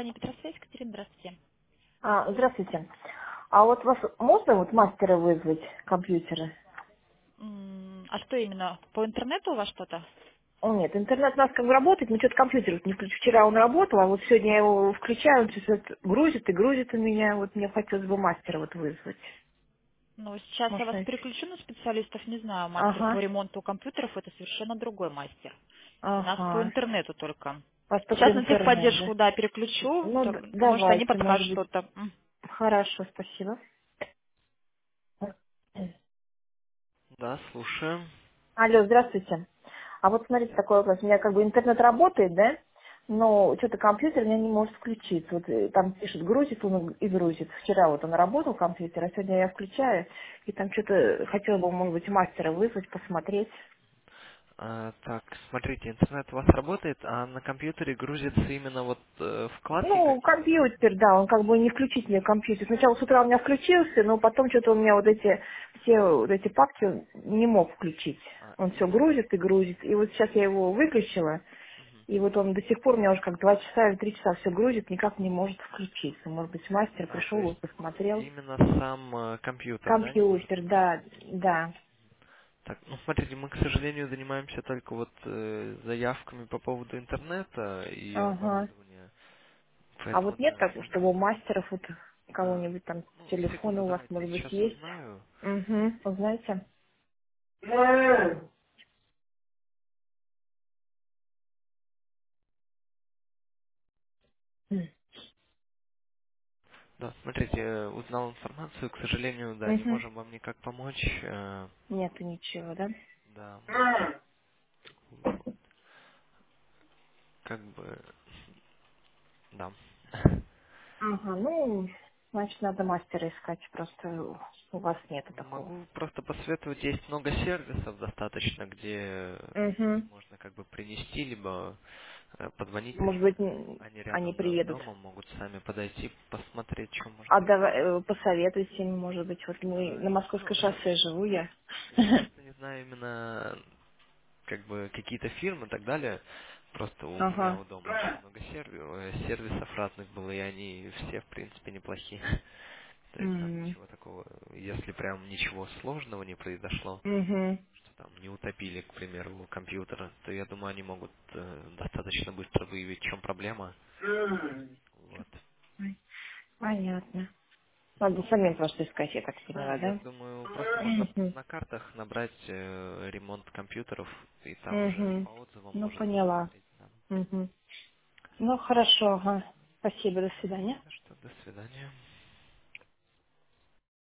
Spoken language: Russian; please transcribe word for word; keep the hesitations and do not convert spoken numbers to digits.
компания Петросвязь, Екатерина, здравствуйте. А, здравствуйте. А вот вас можно вот мастера вызвать компьютера? М, А что именно? По интернету у вас что-то? О, нет, интернет у нас как бы работает, но что-то компьютер вот не включ- Вчера он работал, а вот сегодня я его включаю, он сейчас вот грузит и грузит у меня. Вот мне хотелось бы мастера вот вызвать. Ну, сейчас я Может, вас знаете? переключу на специалистов, не знаю, мастер по Ага, ремонту компьютеров это совершенно другой мастер. У нас по ага. интернету только. У вас только Сейчас на интернет, да? техподдержку, да, переключу, Ну, то, д- может, они давайте, может подскажут быть. что-то. М. Хорошо, спасибо. Да, слушаю. Алло, здравствуйте. А вот смотрите, такой вопрос. У меня как бы интернет работает, да? Но что-то компьютер у меня не может включиться. Вот э, там пишет, грузит он и грузит. Вчера вот он работал компьютер, а сегодня я включаю, и там что-то хотела бы, может быть, мастера вызвать, посмотреть. А, так, смотрите, интернет у вас работает, а на компьютере грузятся именно вот э, вкладки Ну, какие-то? компьютер, да, он как бы не включить мне компьютер. Сначала с утра у меня включился, но потом что-то у меня вот эти, все вот эти папки он не мог включить. А, Он все именно. грузит и грузит. И вот сейчас я его выключила, и вот он до сих пор у меня уже как два часа или три часа все грузит, никак не может включиться. Может быть, мастер А, то пришел бы, есть посмотрел. именно сам э, компьютер, да, не может Компьютер, включиться? да, да. Так, ну смотрите, мы, к сожалению, занимаемся только вот э, заявками по поводу интернета и Ага. оборудования, А поэтому вот нет да, так, не чтобы у знаю. мастеров вот А, кого-нибудь там ну, телефоны секунду, у вас, давайте я может быть, сейчас есть? узнаю. Угу, узнаете? Да, смотрите, э, узнал информацию, к сожалению, да, не Угу. можем вам никак помочь. э, Нету ничего, да? Да, как бы, да. Ага, ну, значит, надо мастера искать, просто у вас нету такого. Могу просто посоветовать, есть много сервисов достаточно, где Угу. можно как бы принести, либо э, позвонить, Может быть, м, они они рядом, да, с приедут. домом, могут сами подойти, посмотреть, что можно А сделать. давай, э, посоветуйте им, может быть, вот мы А, на ну, Московском шоссе живу я. я просто не знаю именно как бы какие-то фирмы и так далее. Просто у меня Ага. у дома очень много серви- э, сервисов разных было, и они все, в принципе, неплохие. То есть там М, ничего такого, если прям ничего сложного не произошло, мгм. что там не утопили, к примеру, компьютера, то я думаю, они могут э, достаточно быстро выявить, в чем проблема. Вот. Ой, понятно. Надо самим просто искать, я так Да, поняла, я да? думаю, просто можно Мгм. на картах набрать э, ремонт компьютеров, и там уже Мгм. по отзывам Ну, можно поняла. посмотреть. Да. Мгм. Ну, хорошо, ага. Спасибо, до Не свидания. за что, до свидания.